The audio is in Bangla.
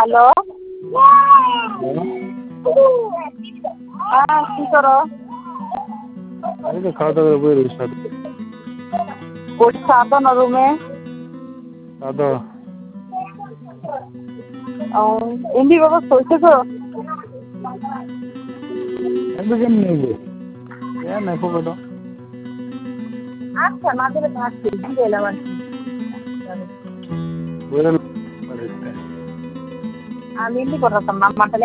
হ্যালো হ্যাঁ কি করো? আমি তো খাওয়া দাওয়া করে বই রয়েছি সাথে। ওই সাদা না রুমে খাওয়া দাওয়া এমনি বাবা শোইছে তো? একদম কেমনি নেবো নাই পকেটও আচ্ছা না দিলে থাকছে দিয়ে এলাম আর কি। বইটা আমি এমনি করতাম না মাথা